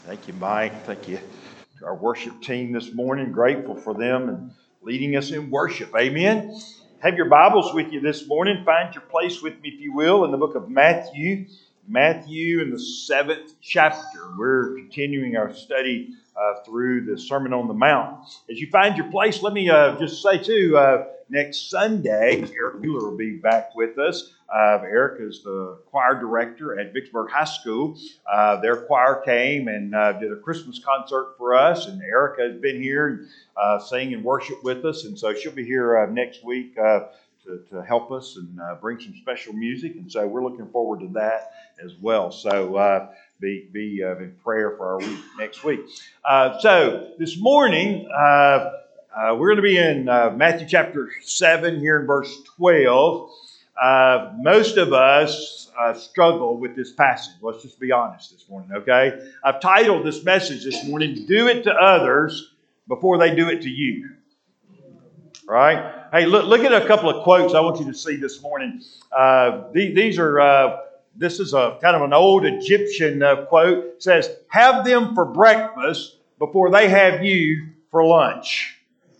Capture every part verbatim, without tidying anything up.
Thank you, Mike. Thank you to our worship team this morning. Grateful for them and leading us in worship. Amen. Have your Bibles with you this morning. Find your place with me, if you will, in the book of Matthew. Matthew in the seventh chapter. We're continuing our study uh, through the Sermon on the Mount. As you find your place, let me uh, just say, too, uh, next Sunday, Eric Mueller will be back with us. Uh, Eric is the choir director at Vicksburg High School. Uh, their choir came and uh, did a Christmas concert for us, and Erica has been here and uh, sing and worship with us, and so she'll be here uh, next week uh, to, to help us and uh, bring some special music, and so we're looking forward to that as well. So uh, be, be uh, in prayer for our week next week. Uh, so this morning, uh, uh, we're going to be in uh, Matthew chapter seven here in verse twelve. Uh, most of us uh, struggle with this passage. Let's just be honest this morning, okay? I've titled this message this morning, Do It to Others Before They Do It to You. Right? Hey, look, look at a couple of quotes I want you to see this morning. Uh, these, these are, uh, this is a kind of an old Egyptian uh, quote. It says, have them for breakfast before they have you for lunch.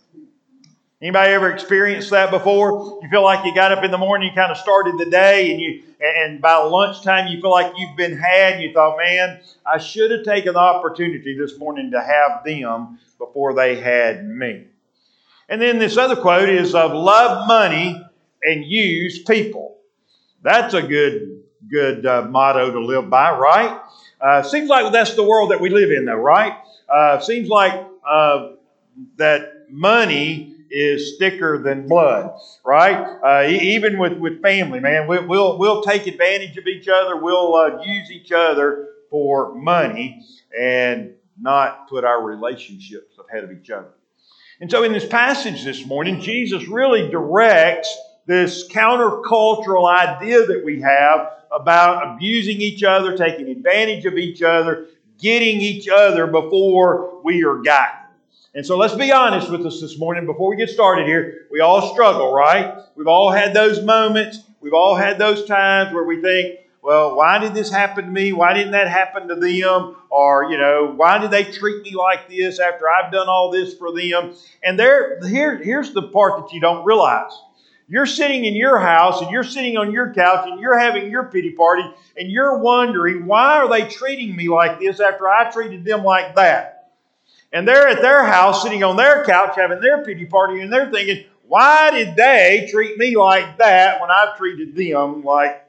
Anybody ever experienced that before? You feel like you got up in the morning, you kind of started the day, and you, and by lunchtime you feel like you've been had. And you thought, man, I should have taken the opportunity this morning to have them before they had me. And then this other quote is of love money and use people. That's a good, good uh, motto to live by, right? Uh, seems like that's the world that we live in, though, right? Uh, seems like uh, that money is thicker than blood, right? Uh, even with, with family, man, we, we'll we'll take advantage of each other. We'll uh, use each other for money and not put our relationships ahead of each other. And so in this passage this morning, Jesus really directs this countercultural idea that we have about abusing each other, taking advantage of each other, getting each other before we are gotten. And so let's be honest with us this morning before we get started here. We all struggle, right? We've all had those moments. We've all had those times where we think, well, why did this happen to me? Why didn't that happen to them? Or, you know, why did they treat me like this after I've done all this for them? And there, here, here's the part that you don't realize. You're sitting in your house and you're sitting on your couch and you're having your pity party and you're wondering, why are they treating me like this after I treated them like that? And they're at their house sitting on their couch having their pity party and they're thinking, why did they treat me like that when I've treated them like...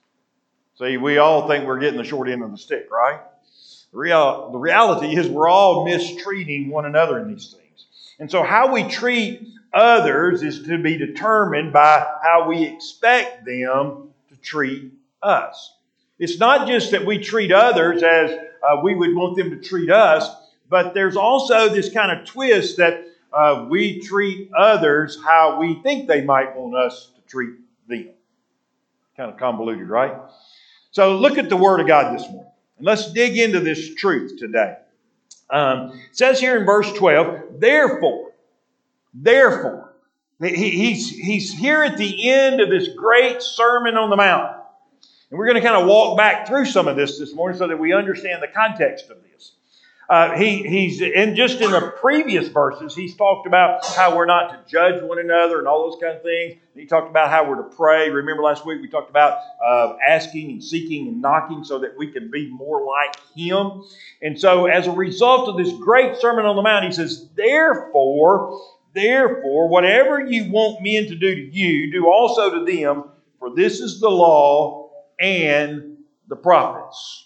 See, we all think we're getting the short end of the stick, right? The, real, the reality is we're all mistreating one another in these things. And so how we treat others is to be determined by how we expect them to treat us. It's not just that we treat others as uh, we would want them to treat us, but there's also this kind of twist that uh, we treat others how we think they might want us to treat them. Kind of convoluted, right? So look at the Word of God this morning. And let's dig into this truth today. Um, it says here in verse twelve, therefore, therefore, he, he's, he's here at the end of this great Sermon on the Mount. And we're going to kind of walk back through some of this this morning so that we understand the context of this. Uh, he, he's and just in the previous verses, he's talked about how we're not to judge one another and all those kind of things. He talked about how we're to pray. Remember last week we talked about uh, asking and seeking and knocking so that we can be more like Him. And so as a result of this great Sermon on the Mount, he says, therefore, therefore, whatever you want men to do to you, do also to them, for this is the law and the prophets.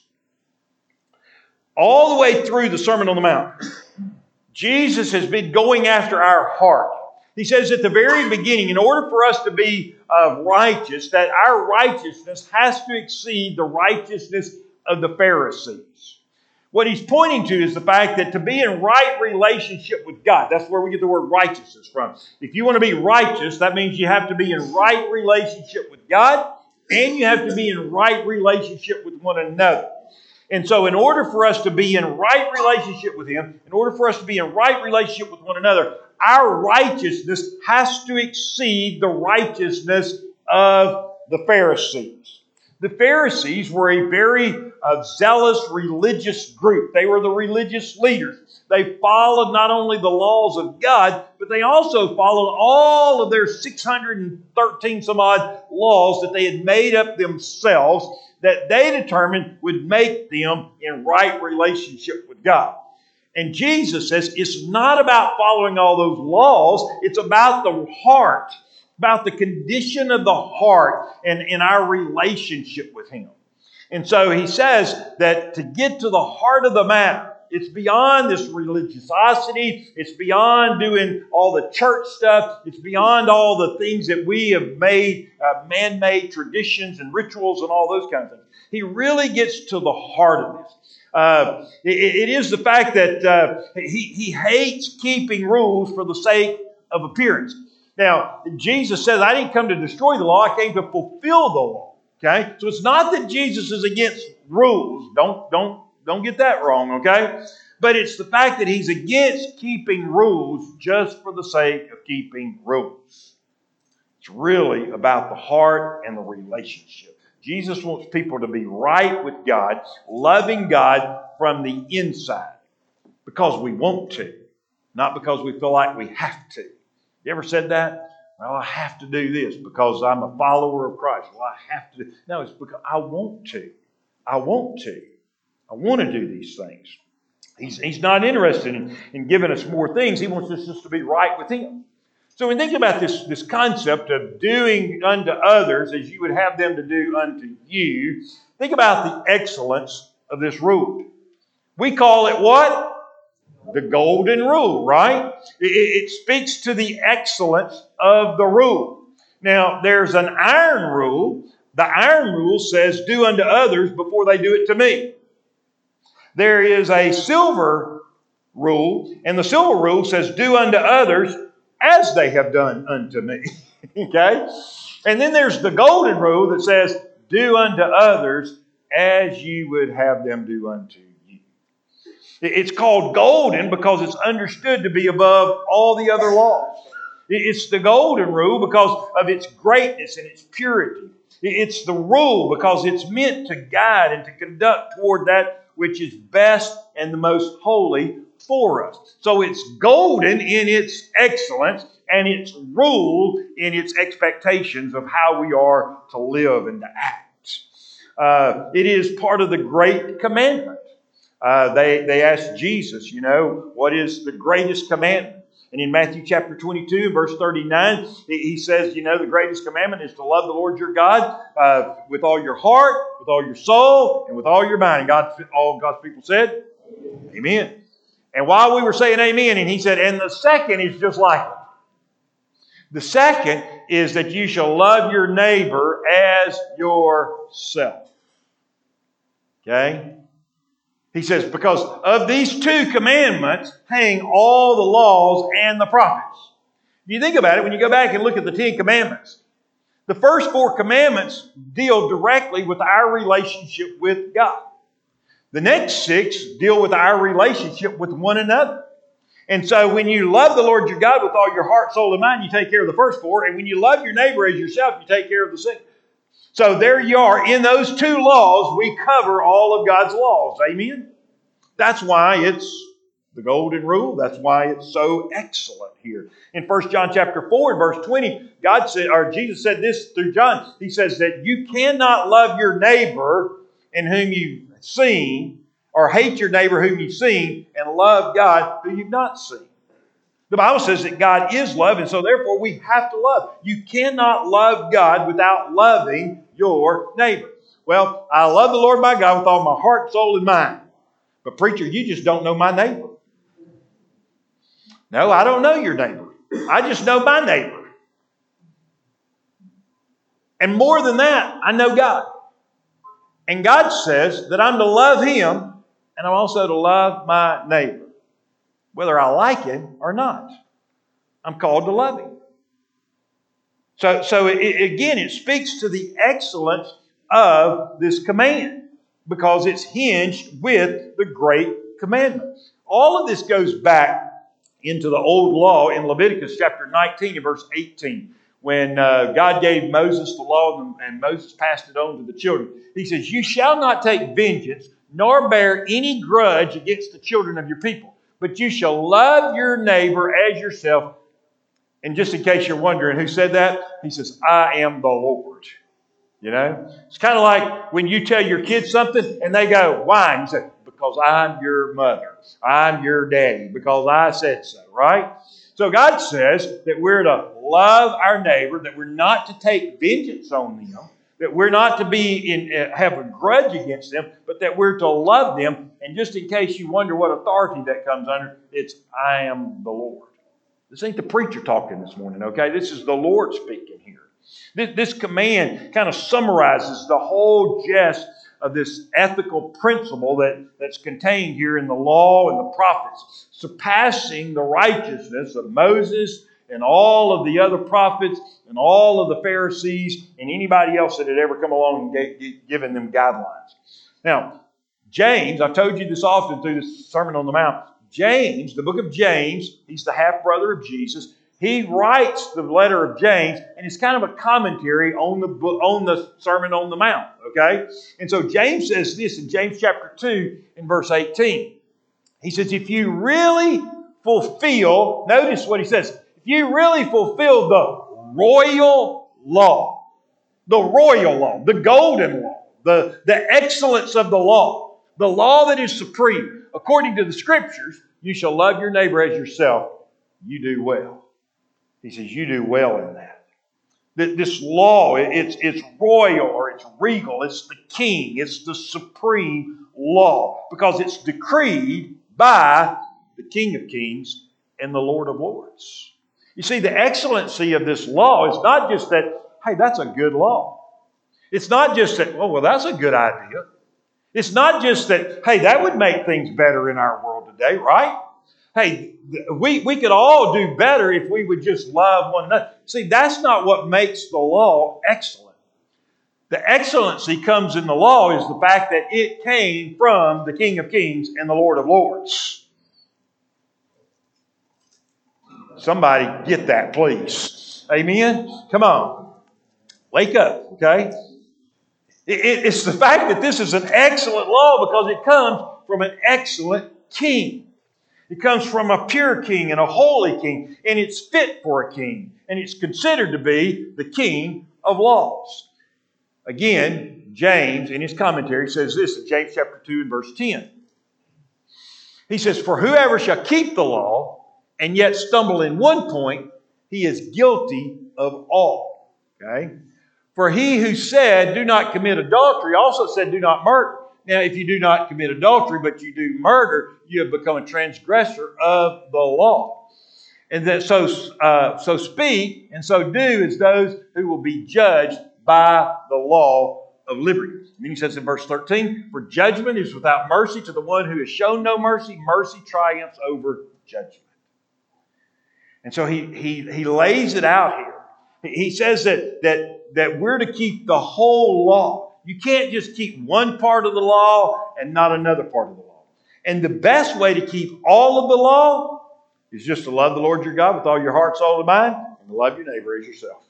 All the way through the Sermon on the Mount, Jesus has been going after our heart. He says at the very beginning, in order for us to be uh, righteous, that our righteousness has to exceed the righteousness of the Pharisees. What he's pointing to is the fact that to be in right relationship with God, that's where we get the word righteousness from. If you want to be righteous, that means you have to be in right relationship with God, and you have to be in right relationship with one another. And so in order for us to be in right relationship with Him, in order for us to be in right relationship with one another, our righteousness has to exceed the righteousness of the Pharisees. The Pharisees were a very a zealous religious group. They were the religious leaders. They followed not only the laws of God, but they also followed all of their six hundred thirteen some odd laws that they had made up themselves that they determined would make them in right relationship with God. And Jesus says it's not about following all those laws. It's about the heart, about the condition of the heart and in our relationship with Him. And so He says that to get to the heart of the matter, it's beyond this religiosity. It's beyond doing all the church stuff. It's beyond all the things that we have made, uh, man-made traditions and rituals and all those kinds of things. He really gets to the heart of this. Uh, it, it is the fact that uh, he, he hates keeping rules for the sake of appearance. Now, Jesus says, I didn't come to destroy the law. I came to fulfill the law. Okay? So it's not that Jesus is against rules. Don't, don't, don't get that wrong, okay? But it's the fact that He's against keeping rules just for the sake of keeping rules. It's really about the heart and the relationship. Jesus wants people to be right with God, loving God from the inside because we want to, not because we feel like we have to. You ever said that? Well, I have to do this because I'm a follower of Christ. Well, I have to do. No, it's because I want to. I want to. I want to do these things. He's, he's not interested in, in giving us more things. He wants us just to be right with Him. So when you think about this, this concept of doing unto others as you would have them to do unto you, think about the excellence of this rule. We call it what? The golden rule, right? It, it speaks to the excellence of the rule. Now, there's an iron rule. The iron rule says, do unto others before they do it to me. There is a silver rule, and the silver rule says, do unto others as they have done unto me. Okay? And then there's the golden rule that says, do unto others as you would have them do unto you. It's called golden because it's understood to be above all the other laws. It's the golden rule because of its greatness and its purity. It's the rule because it's meant to guide and to conduct toward that which is best and the most holy for us. So it's golden in its excellence and its rule in its expectations of how we are to live and to act. Uh, it is part of the great commandment. Uh, they, they asked Jesus, you know, what is the greatest commandment? And in Matthew chapter twenty-two, verse thirty-nine, he says, you know, the greatest commandment is to love the Lord your God uh, with all your heart, with all your soul, and with all your mind. And God, all God's people said, Amen. Amen. And while we were saying amen, and he said, and the second is just like it. The second is that you shall love your neighbor as yourself. Okay? He says, because of these two commandments hang all the laws and the prophets. If you think about it, when you go back and look at the Ten Commandments, the first four commandments deal directly with our relationship with God. The next six deal with our relationship with one another. And so when you love the Lord your God with all your heart, soul, and mind, you take care of the first four. And when you love your neighbor as yourself, you take care of the sixth. So there you are. In those two laws, we cover all of God's laws. Amen? That's why it's the golden rule. That's why it's so excellent here. In First John chapter four and verse twenty, God said, or Jesus said this through John. He says that you cannot love your neighbor in whom you've seen, or hate your neighbor whom you've seen, and love God who you've not seen. The Bible says that God is love, and so therefore we have to love. You cannot love God without loving your neighbor. Well, I love the Lord my God with all my heart, soul, and mind. But preacher, you just don't know my neighbor. No, I don't know your neighbor. I just know my neighbor. And more than that, I know God. And God says that I'm to love Him, and I'm also to love my neighbor. Whether I like him or not, I'm called to love him. So, so it, again, it speaks to the excellence of this command because it's hinged with the great commandment. All of this goes back into the old law in Leviticus chapter nineteen and verse eighteen, when uh, God gave Moses the law and, and Moses passed it on to the children. He says, you shall not take vengeance, nor bear any grudge against the children of your people, but you shall love your neighbor as yourself. And just in case you're wondering who said that, he says, I am the Lord. You know, it's kind of like when you tell your kids something and they go, why? And you say, because I'm your mother. I'm your daddy, because I said so, right? So God says that we're to love our neighbor, that we're not to take vengeance on them, that we're not to be in, uh, have a grudge against them, but that we're to love them. And just in case you wonder what authority that comes under, it's I am the Lord. This ain't the preacher talking this morning, okay? This is the Lord speaking here. This, this command kind of summarizes the whole gist of this ethical principle that, that's contained here in the law and the prophets, surpassing the righteousness of Moses and all of the other prophets and all of the Pharisees and anybody else that had ever come along and gave, given them guidelines. Now, James, I've told you this often through the Sermon on the Mount, James, the book of James, he's the half-brother of Jesus. He writes the letter of James, and it's kind of a commentary on the book, on the Sermon on the Mount, okay? And so James says this in James chapter two in verse eighteen. He says, if you really fulfill, notice what he says, if you really fulfill the royal law, the royal law, the golden law, the, the excellence of the law, the law that is supreme, according to the Scriptures, you shall love your neighbor as yourself. You do well. He says, you do well in that. This law, it's, it's royal or it's regal. It's the king. It's the supreme law because it's decreed by the King of Kings and the Lord of Lords. You see, the excellency of this law is not just that, hey, that's a good law. It's not just that, oh, well, that's a good idea. It's not just that, hey, that would make things better in our world today, right? Hey, we, we could all do better if we would just love one another. See, that's not what makes the law excellent. The excellency comes in the law is the fact that it came from the King of Kings and the Lord of Lords. Somebody get that, please. Amen? Come on. Wake up, okay? It, it, it's the fact that this is an excellent law because it comes from an excellent king. It comes from a pure king and a holy king, and it's fit for a king, and it's considered to be the king of laws. Again, James, in his commentary, says this in James chapter two and verse ten. He says, for whoever shall keep the law and yet stumble in one point, he is guilty of all. Okay? For he who said, do not commit adultery, also said, do not murder. Now, if you do not commit adultery, but you do murder, you have become a transgressor of the law. And that so, uh, so speak and so do as those who will be judged by the law of liberty. And then he says in verse thirteen, for judgment is without mercy to the one who has shown no mercy. Mercy triumphs over judgment. And so he, he, he lays it out here. He says that, that, that we're to keep the whole law. You can't just keep one part of the law and not another part of the law. And the best way to keep all of the law is just to love the Lord your God with all your heart, soul, and mind, and to love your neighbor as yourself.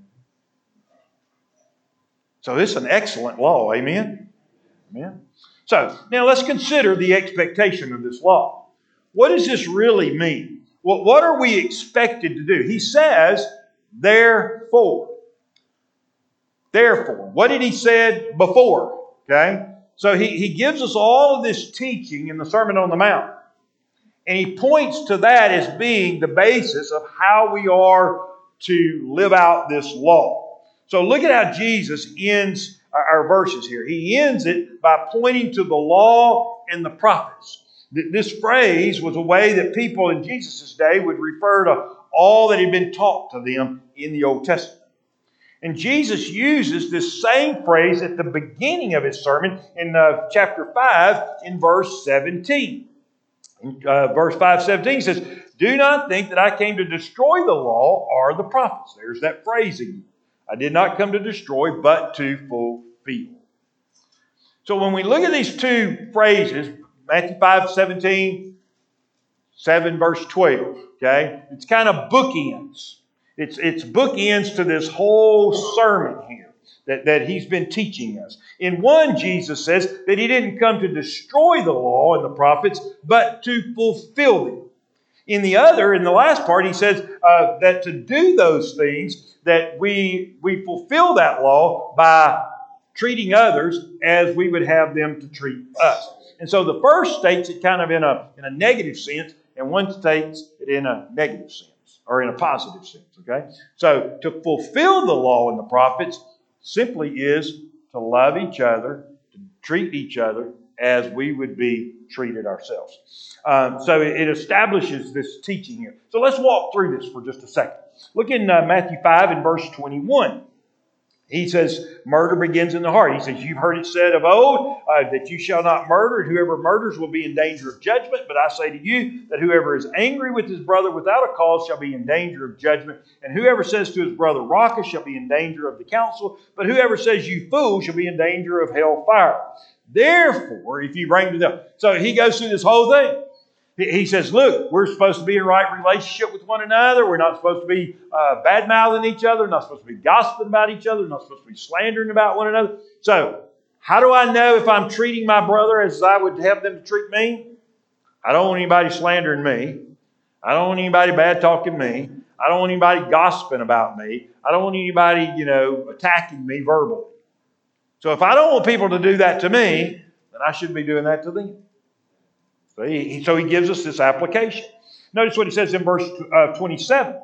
So this is an excellent law. Amen? Amen. So now let's consider the expectation of this law. What does this really mean? Well, what are we expected to do? He says, therefore. Therefore, what did he say before? Okay, so he, he gives us all of this teaching in the Sermon on the Mount. And he points to that as being the basis of how we are to live out this law. So look at how Jesus ends our, our verses here. He ends it by pointing to the law and the prophets. This phrase was a way that people in Jesus' day would refer to all that had been taught to them in the Old Testament. And Jesus uses this same phrase at the beginning of his sermon in uh, chapter five in verse seventeen. In uh, verse five seventeen says, do not think that I came to destroy the law or the prophets. There's that phrasing. I did not come to destroy, but to fulfill. So when we look at these two phrases, Matthew five seventeen, seven verse twelve, okay, it's kind of bookends. It's, it's bookends to this whole sermon here that, that he's been teaching us. In one, Jesus says that he didn't come to destroy the law and the prophets, but to fulfill them. In the other, in the last part, he says uh, that to do those things, that we, we fulfill that law by treating others as we would have them to treat us. And so the first states it kind of in a, in a negative sense, and one states it in a negative sense, or in a positive sense, okay? So to fulfill the law and the prophets simply is to love each other, to treat each other as we would be treated ourselves. Um, so it, it establishes this teaching here. So let's walk through this for just a second. Look in uh, Matthew five and verse twenty-one. He says, murder begins in the heart. He says, you've heard it said of old uh, that you shall not murder, and whoever murders will be in danger of judgment. But I say to you that whoever is angry with his brother without a cause shall be in danger of judgment. And whoever says to his brother, Raca, shall be in danger of the council. But whoever says, you fool, shall be in danger of hell fire. Therefore, if you bring to them. So he goes through this whole thing. He says, look, we're supposed to be in right relationship with one another. We're not supposed to be uh, bad-mouthing each other. We're not supposed to be gossiping about each other. We're not supposed to be slandering about one another. So, how do I know if I'm treating my brother as I would have them to treat me? I don't want anybody slandering me. I don't want anybody bad-talking me. I don't want anybody gossiping about me. I don't want anybody, you know, attacking me verbally. So, if I don't want people to do that to me, then I shouldn't be doing that to them. So he, so he gives us this application. Notice what he says in verse uh, twenty-seven.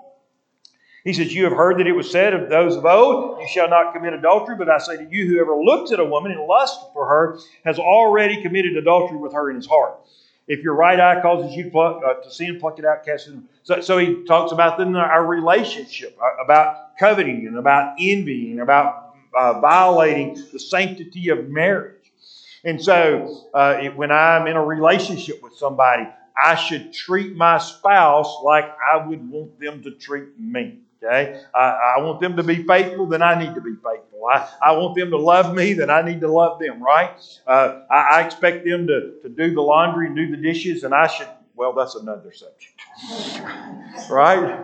He says, you have heard that it was said of those of old, you shall not commit adultery. But I say to you, whoever looks at a woman and lusts for her has already committed adultery with her in his heart. If your right eye causes you to, pluck, uh, to sin, pluck it out, cast it in. So, so he talks about then our relationship, about coveting and about envying, about uh, violating the sanctity of marriage. And so, uh, it, when I'm in a relationship with somebody, I should treat my spouse like I would want them to treat me. Okay, I, I want them to be faithful, then I need to be faithful. I, I want them to love me, then I need to love them. Right? Uh, I, I expect them to, to do the laundry and do the dishes, and I should. Well, that's another subject. Right?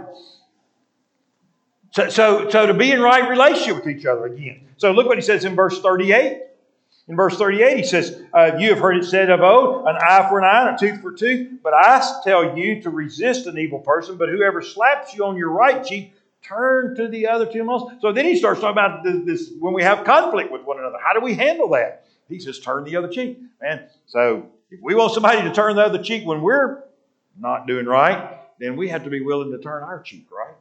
So, so, so to be in right relationship with each other again. So look what he says in verse thirty-eight. In verse thirty-eight, he says, uh, you have heard it said of old, an eye for an eye and a tooth for a tooth. But I tell you to resist an evil person. But whoever slaps you on your right cheek, turn to the other two also. So then he starts talking about this, this when we have conflict with one another. How do we handle that? He says, turn the other cheek. Man, so if we want somebody to turn the other cheek when we're not doing right, then we have to be willing to turn our cheek, right?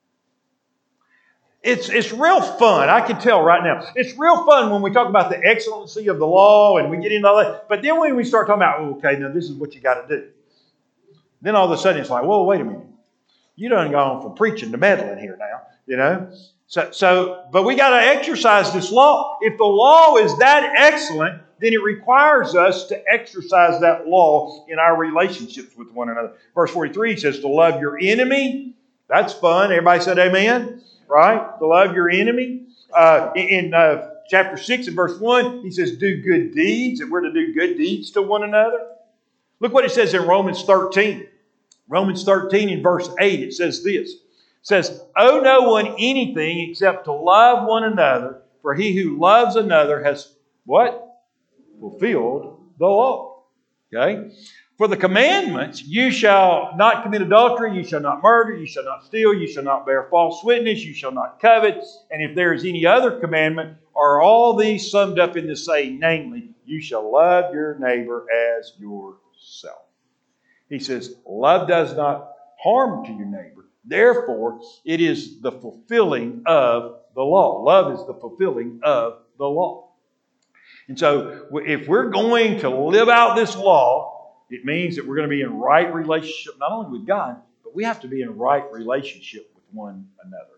It's, it's real fun. I can tell right now. It's real fun when we talk about the excellency of the law and we get into all that. But then when we start talking about, oh, okay, now this is what you got to do. Then all of a sudden it's like, whoa, wait a minute. You done gone from preaching to meddling here now, you know. So, so but we got to exercise this law. If the law is that excellent, then it requires us to exercise that law in our relationships with one another. Verse forty-three says to love your enemy. That's fun. Everybody said amen. Right? To love your enemy. Uh, in uh, chapter six and verse one, he says, do good deeds, and we're to do good deeds to one another. Look what it says in Romans thirteen. Romans thirteen in verse eight, it says this. It says, owe no one anything except to love one another, for he who loves another has what? Fulfilled the law. Okay? For the commandments, you shall not commit adultery, you shall not murder, you shall not steal, you shall not bear false witness, you shall not covet. And if there is any other commandment, are all these summed up in the saying, namely, you shall love your neighbor as yourself. He says, love does not harm to your neighbor. Therefore, it is the fulfilling of the law. Love is the fulfilling of the law. And so, if we're going to live out this law, it means that we're going to be in right relationship, not only with God, but we have to be in right relationship with one another.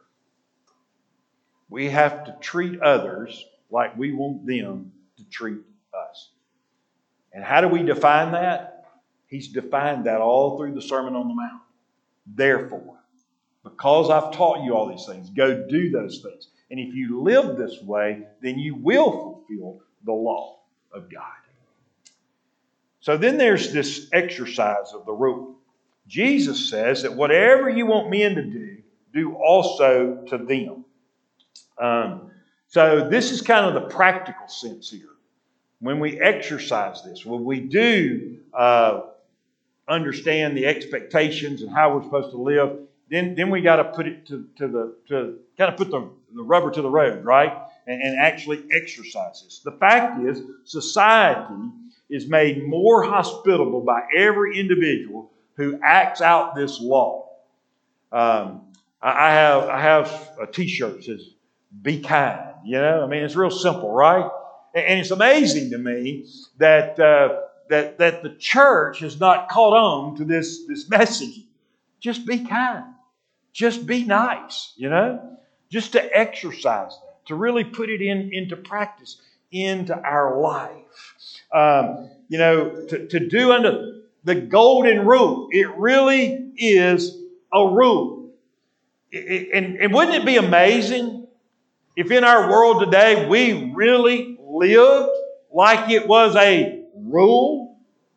We have to treat others like we want them to treat us. And how do we define that? He's defined that all through the Sermon on the Mount. Therefore, because I've taught you all these things, go do those things. And if you live this way, then you will fulfill the law of God. So then there's this exercise of the rule. Jesus says that whatever you want men to do, do also to them. Um, so this is kind of the practical sense here. When we exercise this, when we do uh, understand the expectations and how we're supposed to live, then, then we got to put it to, to the to kind of put the, the rubber to the road, right? And, and actually exercise this. The fact is, society is made more hospitable by every individual who acts out this law. Um, I, I have I have a T-shirt that says "Be kind." You know, I mean, it's real simple, right? And, and it's amazing to me that uh, that that the church has not caught on to this this message. Just be kind. Just be nice. You know, just to exercise that, to really put it in into practice into our life. Um, you know, to, to do under the golden rule. It really is a rule. It, it, and, and wouldn't it be amazing if in our world today we really lived like it was a rule?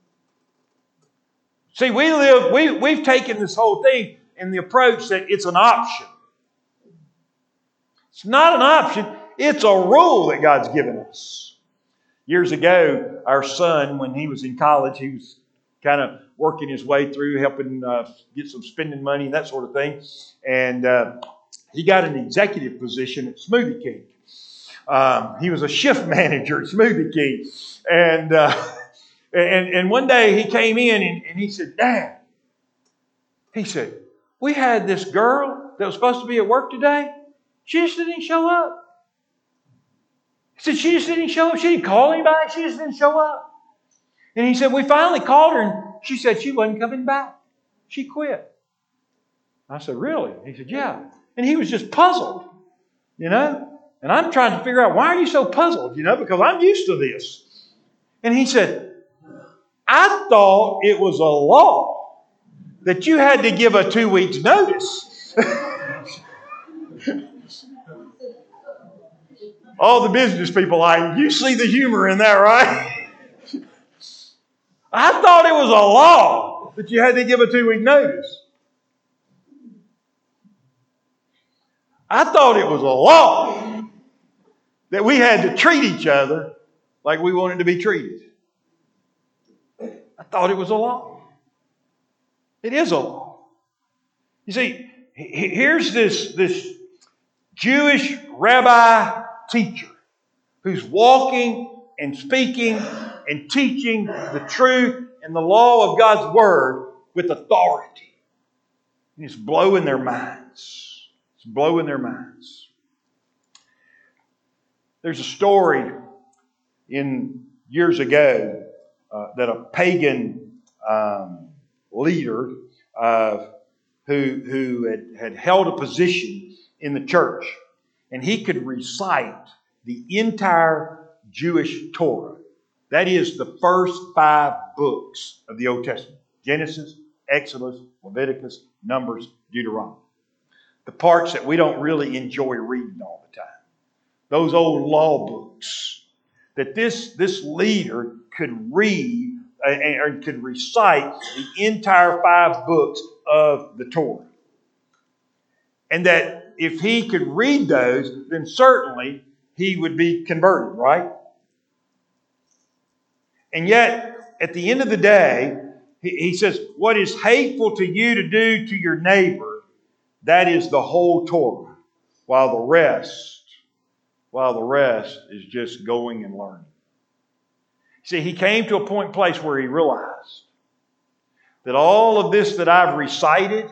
See, we live, we, we've taken this whole thing in the approach that it's an option. It's not an option. It's a rule that God's given us. Years ago, our son, when he was in college, he was kind of working his way through, helping uh, get some spending money and that sort of thing. And uh, he got an executive position at Smoothie King. Um, he was a shift manager at Smoothie King. And, uh, and, and one day he came in and, and he said, "Dad," he said, "we had this girl that was supposed to be at work today. She just didn't show up." He said, "She just didn't show up. She didn't call anybody. She just didn't show up." And he said, "We finally called her and she said she wasn't coming back. She quit." I said, "Really?" He said, "Yeah." And he was just puzzled, you know. And I'm trying to figure out, why are you so puzzled, you know, because I'm used to this. And he said, "I thought it was a law that you had to give a two weeks notice." All the business people, like, you see the humor in that, right? I thought it was a law that you had to give a two-week notice. I thought it was a law that we had to treat each other like we wanted to be treated. I thought it was a law. It is a law. You see, here's this, this Jewish rabbi teacher who's walking and speaking and teaching the truth and the law of God's Word with authority. And it's blowing their minds. It's blowing their minds. There's a story in years ago uh, that a pagan um, leader uh, who, who had, had held a position in the church, and he could recite the entire Jewish Torah. That is the first five books of the Old Testament. Genesis, Exodus, Leviticus, Numbers, Deuteronomy. The parts that we don't really enjoy reading all the time. Those old law books. That this, this leader could read uh, and could recite the entire five books of the Torah. And that if he could read those, then certainly he would be converted, right? And yet, at the end of the day, he says, what is hateful to you to do to your neighbor, that is the whole Torah, while the rest, while the rest is just going and learning. See, he came to a point and place where he realized that all of this that I've recited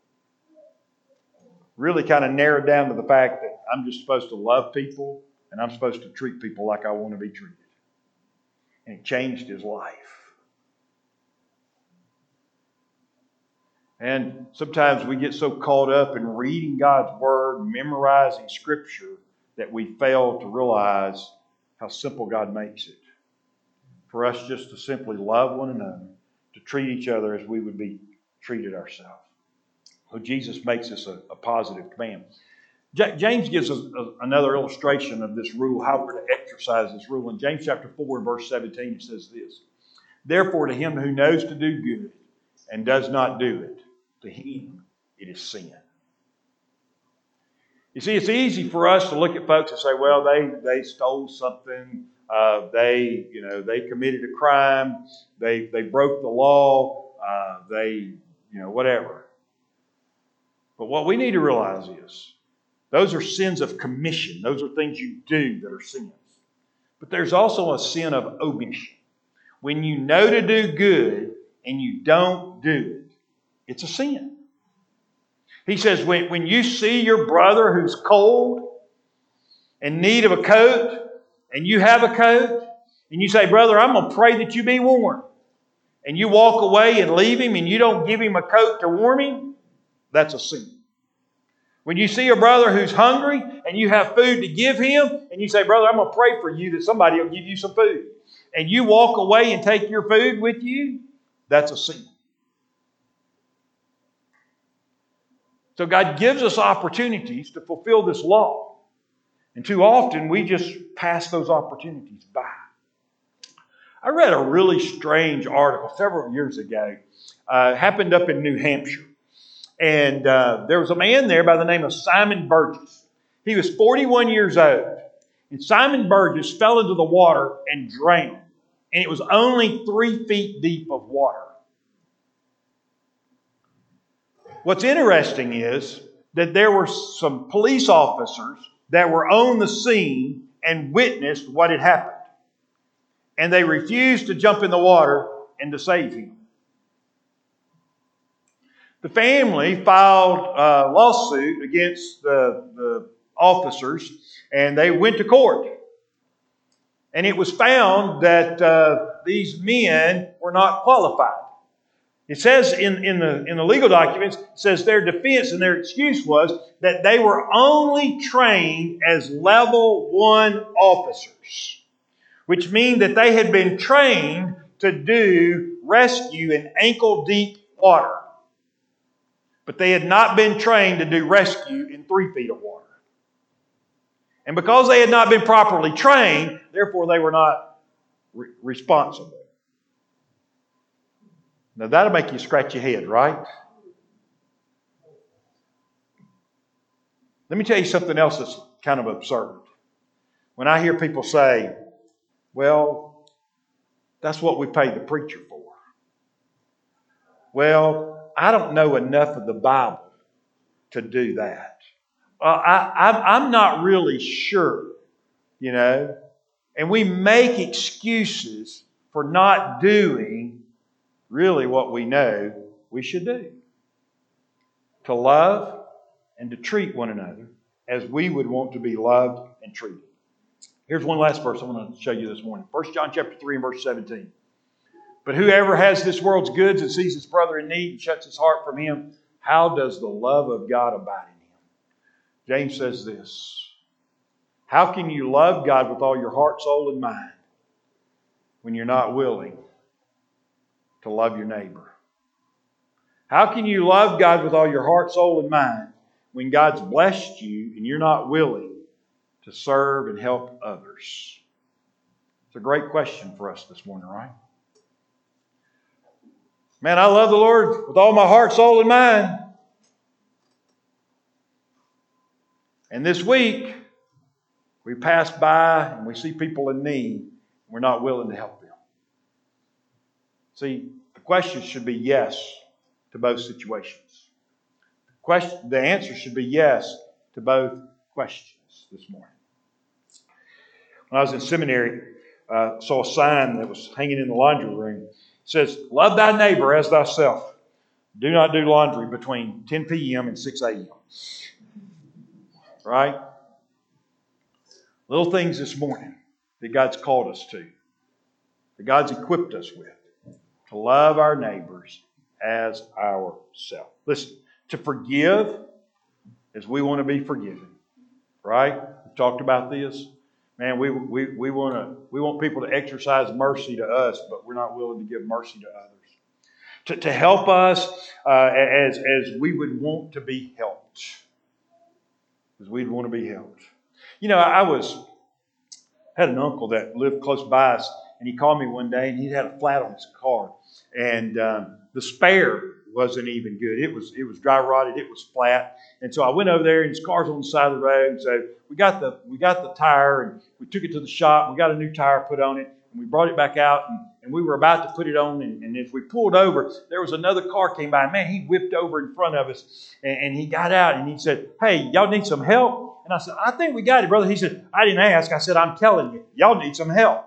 really kind of narrowed down to the fact that I'm just supposed to love people and I'm supposed to treat people like I want to be treated. And it changed his life. And sometimes we get so caught up in reading God's Word, memorizing Scripture, that we fail to realize how simple God makes it. For us just to simply love one another, to treat each other as we would be treated ourselves. So Jesus makes this a, a positive command. J- James gives us a, another illustration of this rule, how we're to exercise this rule. In James chapter four, verse seventeen, it says this: "Therefore, to him who knows to do good and does not do it, to him it is sin." You see, it's easy for us to look at folks and say, well, they, they stole something. Uh, they, you know, they committed a crime. They, they broke the law. Uh, they, you know, whatever. But what we need to realize is those are sins of commission. Those are things you do that are sins. But there's also a sin of omission. When you know to do good and you don't do it, it's a sin. He says, when, when you see your brother who's cold, in need of a coat, and you have a coat, and you say, brother, I'm going to pray that you be warm, and you walk away and leave him, and you don't give him a coat to warm him, that's a sin. When you see a brother who's hungry, and you have food to give him, and you say, brother, I'm going to pray for you that somebody will give you some food, and you walk away and take your food with you, that's a sin. So God gives us opportunities to fulfill this law. And too often we just pass those opportunities by. I read a really strange article several years ago. Uh, it happened up in New Hampshire. And uh, there was a man there by the name of Simon Burgess. He was forty-one years old. And Simon Burgess fell into the water and drowned. And it was only three feet deep of water. What's interesting is that there were some police officers that were on the scene and witnessed what had happened. And they refused to jump in the water and to save him. The family filed a lawsuit against the, the officers, and they went to court. And it was found that uh, these men were not qualified. It says in, in, the, in the legal documents, it says their defense and their excuse was that they were only trained as level one officers, which means that they had been trained to do rescue in ankle-deep water. But they had not been trained to do rescue in three feet of water. And because they had not been properly trained, therefore they were not re- responsible. Now that'll make you scratch your head, right? Let me tell you something else that's kind of absurd. When I hear people say, well, that's what we pay the preacher for. Well, I don't know enough of the Bible to do that. Uh, I, I'm, I'm not really sure, you know. And we make excuses for not doing really what we know we should do. To love and to treat one another as we would want to be loved and treated. Here's one last verse I want to show you this morning. First John chapter three and verse seventeen. But whoever has this world's goods and sees his brother in need and shuts his heart from him, how does the love of God abide in him? James says this. How can you love God with all your heart, soul, and mind when you're not willing to love your neighbor? How can you love God with all your heart, soul, and mind when God's blessed you and you're not willing to serve and help others? It's a great question for us this morning, right? Man, I love the Lord with all my heart, soul, and mind. And this week, we pass by and we see people in need. And we're not willing to help them. See, the question should be yes to both situations. The, question, the answer should be yes to both questions this morning. When I was in seminary, I uh, saw a sign that was hanging in the laundry room. It says, love thy neighbor as thyself. Do not do laundry between ten p.m. and six a.m. Right? Little things this morning that God's called us to, that God's equipped us with, to love our neighbors as ourselves. Listen, to forgive as we want to be forgiven. Right? We've talked about this. Man, we, we, we, want to, we want people to exercise mercy to us, but we're not willing to give mercy to others. To, to help us uh, as, as we would want to be helped. As we'd want to be helped. You know, I was had an uncle that lived close by us, and he called me one day, and he had a flat on his car. And um, the spare wasn't even good. It was it was dry rotted. It was flat. And so I went over there, and his car's on the side of the road. And so we got the we got the tire, and we took it to the shop. We got a new tire put on it, and we brought it back out, and, and we were about to put it on. And, and as we pulled over, there was another car came by. Man, he whipped over in front of us, and, and he got out, and he said, "Hey, y'all need some help?" And I said, "I think we got it, brother." He said, "I didn't ask." I said, "I'm telling you, y'all need some help."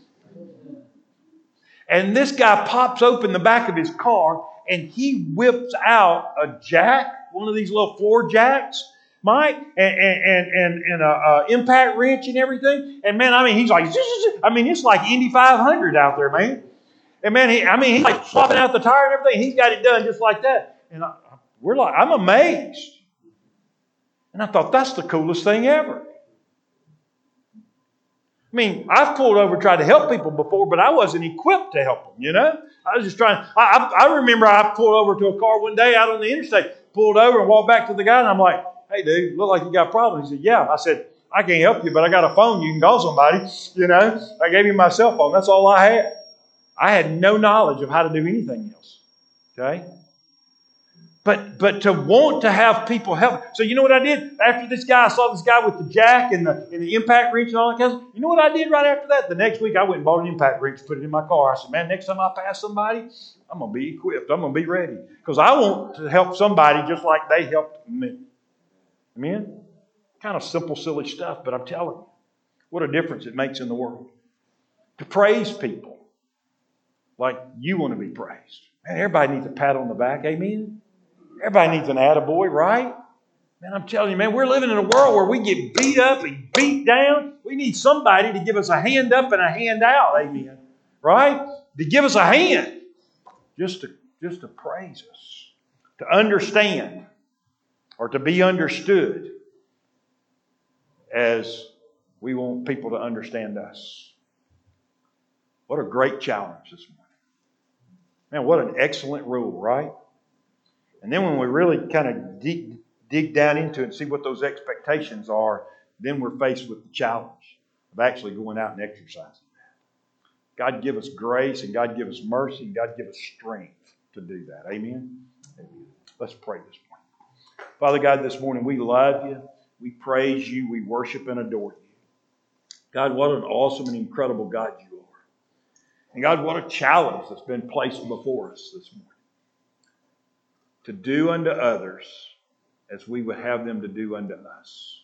And this guy pops open the back of his car, and he whips out a jack, one of these little floor jacks, Mike, and and and, and a, a impact wrench and everything. And man, I mean, he's like, I mean, it's like Indy five hundred out there, man. And man, he, I mean, he's like swapping out the tire and everything. He's got it done just like that. And I, we're like, I'm amazed. And I thought, that's the coolest thing ever. I mean, I've pulled over and tried to help people before, but I wasn't equipped to help them, you know? I was just trying. I, I, I remember I pulled over to a car one day out on the interstate, pulled over and walked back to the guy, and I'm like, "Hey, dude, look like you got a problem." He said, "Yeah." I said, "I can't help you, but I got a phone. You can call somebody." You know, I gave him my cell phone. That's all I had. I had no knowledge of how to do anything else. Okay? But but to want to have people help. So you know what I did? After this guy, I saw this guy with the jack and the, and the impact wrench and all that kind of stuff. You know what I did right after that? The next week I went and bought an impact wrench, put it in my car. I said, "Man, next time I pass somebody, I'm going to be equipped. I'm going to be ready." Because I want to help somebody just like they helped me. Amen? Kind of simple, silly stuff, but I'm telling you, what a difference it makes in the world. To praise people like you want to be praised. Man, everybody needs a pat on the back. Amen? Everybody needs an attaboy, right? Man, I'm telling you, man, we're living in a world where we get beat up and beat down. We need somebody to give us a hand up and a hand out. Amen. Right? To give us a hand. Just to, just to praise us. To understand. Or to be understood. As we want people to understand us. What a great challenge this morning. Man, what an excellent rule, right? And then when we really kind of dig, dig down into it and see what those expectations are, then we're faced with the challenge of actually going out and exercising that. God give us grace, and God give us mercy, and God give us strength to do that. Amen? Amen. Let's pray this morning. Father God, this morning we love you. We praise you. We worship and adore you. God, what an awesome and incredible God you are. And God, what a challenge that's been placed before us this morning. To do unto others as we would have them to do unto us.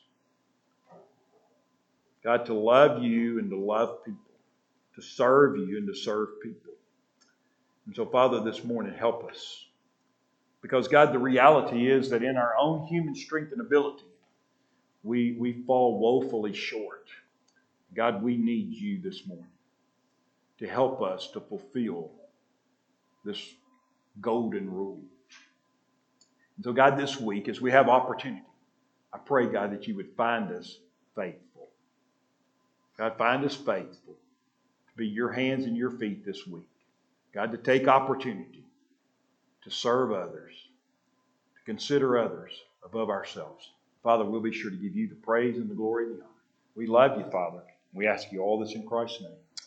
God, to love you and to love people. To serve you and to serve people. And so, Father, this morning, help us. Because, God, the reality is that in our own human strength and ability, we, we fall woefully short. God, we need you this morning to help us to fulfill this golden rule. And so, God, this week, as we have opportunity, I pray, God, that you would find us faithful. God, find us faithful to be your hands and your feet this week. God, to take opportunity to serve others, to consider others above ourselves. Father, we'll be sure to give you the praise and the glory and the honor. We love you, Father. We ask you all this in Christ's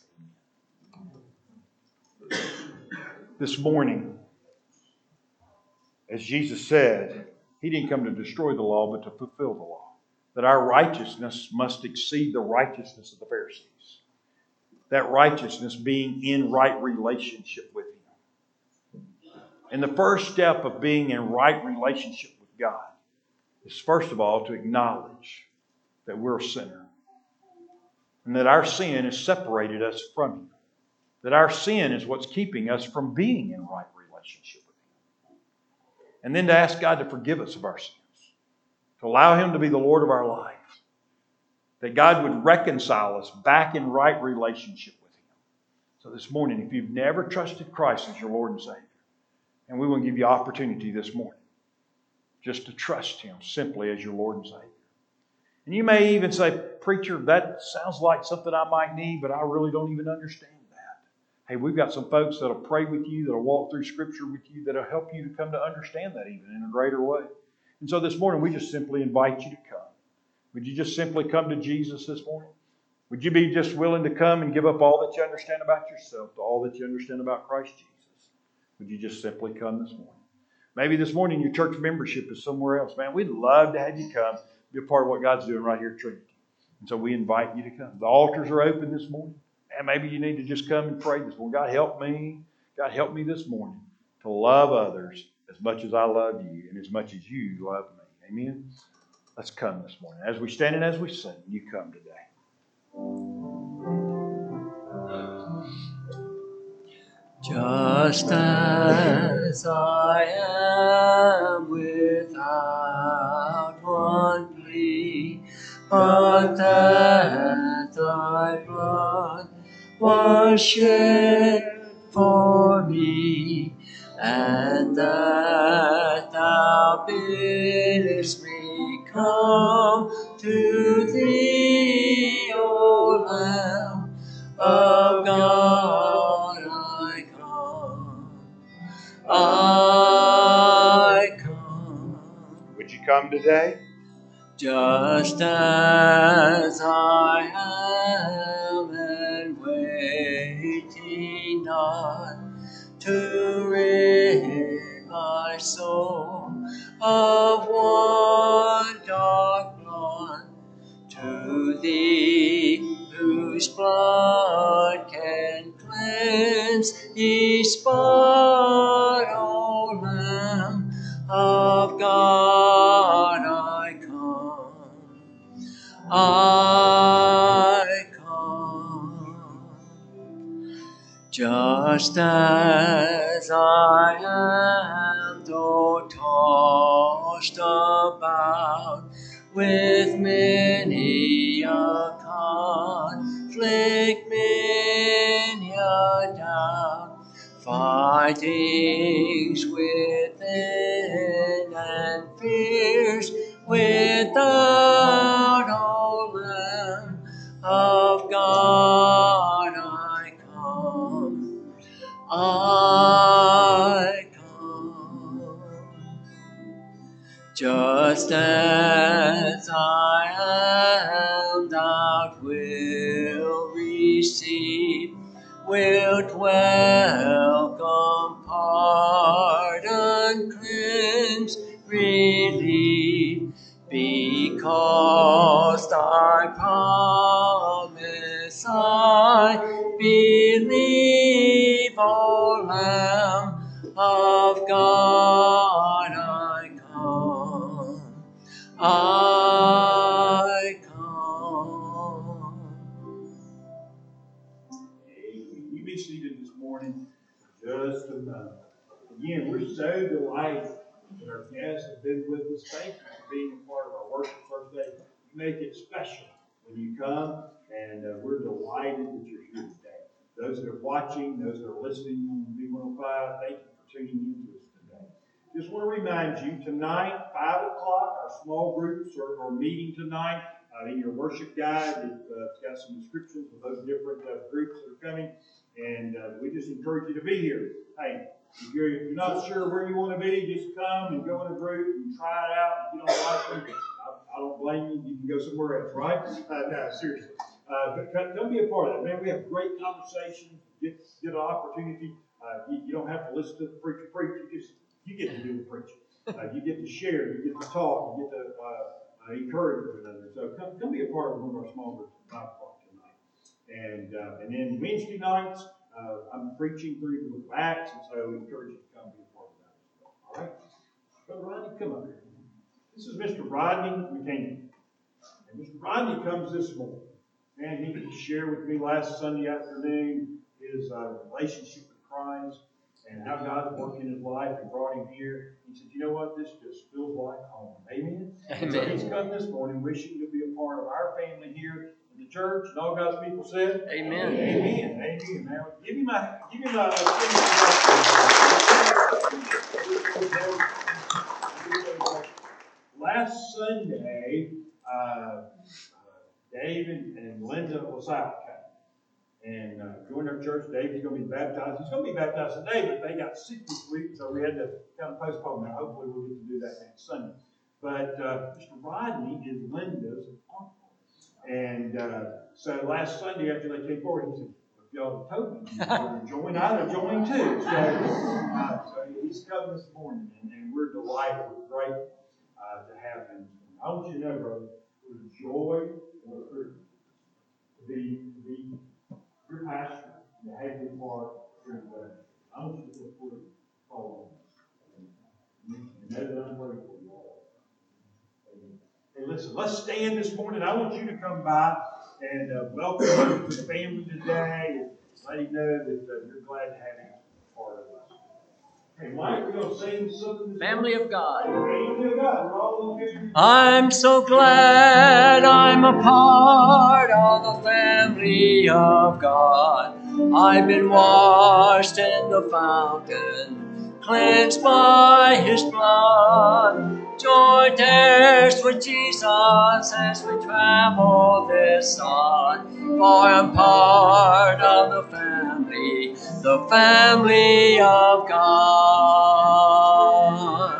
name. This morning, as Jesus said, he didn't come to destroy the law, but to fulfill the law. That our righteousness must exceed the righteousness of the Pharisees. That righteousness being in right relationship with him. And the first step of being in right relationship with God is, first of all, to acknowledge that we're a sinner. And that our sin has separated us from him. That our sin is what's keeping us from being in right relationship with him. And then to ask God to forgive us of our sins. To allow him to be the Lord of our life. That God would reconcile us back in right relationship with him. So this morning, if you've never trusted Christ as your Lord and Savior, and we want to give you opportunity this morning just to trust him simply as your Lord and Savior. And you may even say, "Preacher, that sounds like something I might need, but I really don't even understand that." Hey, we've got some folks that'll pray with you, that'll walk through Scripture with you, that'll help you to come to understand that even in a greater way. And so this morning, we just simply invite you to come. Would you just simply come to Jesus this morning? Would you be just willing to come and give up all that you understand about yourself to all that you understand about Christ Jesus? Would you just simply come this morning? Maybe this morning your church membership is somewhere else. Man, we'd love to have you come, be a part of what God's doing right here at Trinity. And so we invite you to come. The altars are open this morning. And maybe you need to just come and pray this morning. God, help me. God, help me this morning to love others as much as I love you and as much as you love me. Amen? Let's come this morning. As we stand and as we sing, you come today. Just as I am without one plea, but that thy blood was shed for me, and that thou biddest me come to thee, O Lamb of God, I come, I come. Would you come today? Just as I am, and waiting not to rid my soul of one dark blot, to thee whose blood can cleanse each spot, O Lamb of God, I come, I come. Just as I am, though tossed about with many a conflict, many a doubt, fightings within and fears without, O Lamb of God, I come, I come. Just as I am, thou wilt receive, wilt welcome, pardon, cleanse, relieve, because thy promise I believe, O Lamb of God, I come, I come. You be seated this morning for just a moment. Again, we're so delighted that our guests have been with us. Thank you for being a part of our worship Thursday. You make it special when you come, and uh, we're delighted that you're here today. Those that are watching, those that are listening on B one oh five, thank you for tuning in to us today. Just want to remind you, tonight, five o'clock, our small groups are, are meeting tonight. Uh, in your worship guide, it, uh, it's got some descriptions of those different uh, groups that are coming, and uh, we just encourage you to be here. Hey, if you're, if you're not sure where you want to be, just come and go in a group and try it out. If you don't like them, I, I don't blame you. You can go somewhere else, right? Uh, no, seriously. Uh, but come, come be a part of that. Man, we have great conversations. Get, get an opportunity. Uh, you, you don't have to listen to the preacher preach. You just you get to do the preaching. Uh, you get to share. You get to talk. You get to uh, uh, encourage one another. So come, come be a part of one of our small groups at five o'clock tonight. And uh, and then Wednesday nights, uh, I'm preaching through the book of Acts, and so I encourage you to come be a part of that as well. All right? Brother Rodney, come up here. This is Mister Rodney McCain. And Mister Rodney comes this morning. And he shared with me last Sunday afternoon his uh, relationship with Christ and how God's worked in his life and brought him here. He said, you know what? This just feels like home. Amen? Amen. So he's come this morning wishing to be a part of our family here in the church. And all God's people said, Amen. Amen. Amen. Now, give him a, give him a, last Sunday, uh, David and Linda Lasal came and uh, joined our church. David's going to be baptized. He's going to be baptized today, but they got sick this week, so we had to kind of postpone that. Hopefully, we'll get to do that next Sunday. But uh, Mister Rodney is Linda's uncle. And uh, so last Sunday, after they came forward, he said, y'all told me to join, I'd have joined too. So, uh, so he's come this morning, and, and we're delighted, we're great uh, to have him. I want you to know, brother, it was a joy and a privilege to be, to be your pastor and to have your part here today. I want you to feel free to follow me. And know that I'm grateful for you all. Hey, listen, let's stand this morning. I want you to come by and uh, welcome him to the family today and let him know that uh, you're glad to have him part of us. Hey, Mike, we're going to sing something this Family morning. of God. Family of God. We're all here. I'm so glad I'm a part of the family of God. I've been washed in the fountain, cleansed by His blood. Joint heirs with Jesus as we travel this sod. For I'm part of the family, the family of God.